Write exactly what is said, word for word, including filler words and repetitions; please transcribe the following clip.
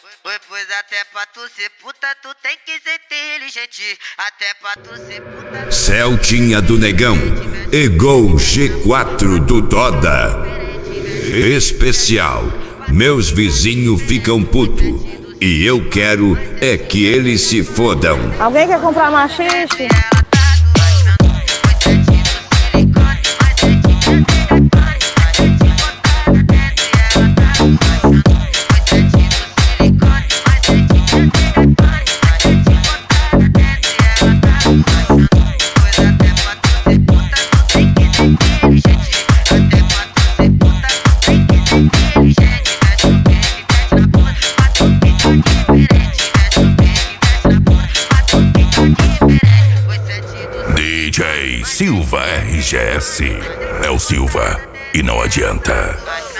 Pois, pois até pra tu ser puta, tu tem que ser inteligente. Até pra tu ser puta. Celtinha do Negão e Gol G quatro do Doda. Especial. Meus vizinhos ficam puto e eu quero é que eles se fodam. Alguém quer comprar machixe? D J Silva R G S, Léo Silva, e não adianta.